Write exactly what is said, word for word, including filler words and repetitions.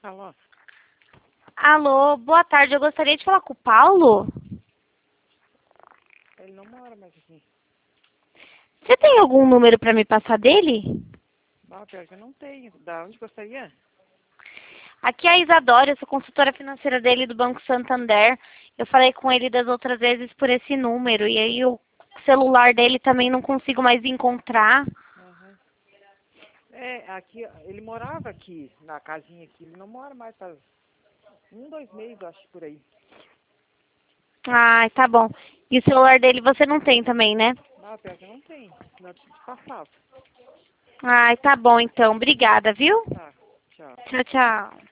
Alô? Alô, boa tarde. Eu gostaria de falar com o Paulo. Ele não mora mais aqui. Você tem algum número para me passar dele? Ah, pior que eu não tenho. Da onde gostaria? Aqui é a Isadora, eu sou consultora financeira dele do Banco Santander. Eu falei com ele das outras vezes por esse número. E aí o celular dele também não consigo mais encontrar. Aham. É, aqui, ele morava aqui, na casinha aqui. Ele não mora mais faz um, dois meses, acho, por aí. Ai, tá bom. E o celular dele você não tem também, né? Ah, pior que eu não tenho. Senão eu te passava. Ai, tá bom então. Obrigada, viu? Tá, tchau. Tchau, tchau.